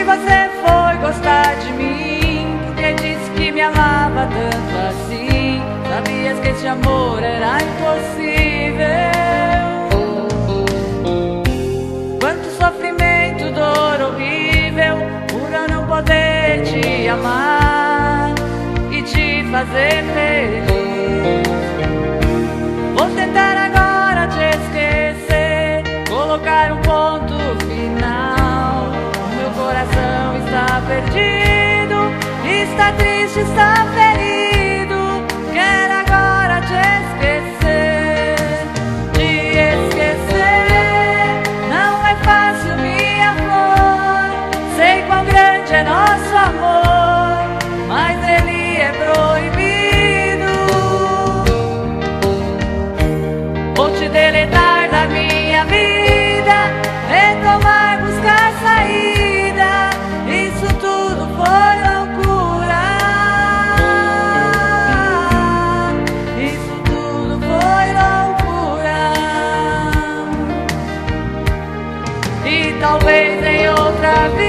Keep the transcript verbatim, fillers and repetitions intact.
você foi gostar de mim? Porque disse que me amava tanto assim. Sabias que esse amor era impossível. Quanto sofrimento, dor horrível, por eu não poder te amar e te fazer feliz. Vou tentar agora te esquecer, colocar um ponto final. O meu coração está perdido, está triste, está ferido. Quero agora te esquecer, te esquecer. Não é fácil, minha flor. Sei quão grande é nosso amor, mas ele é proibido. Vou te deletar da minha vida, retomar, buscar saída. Isso tudo foi loucura. Isso tudo foi loucura. E talvez em outra vida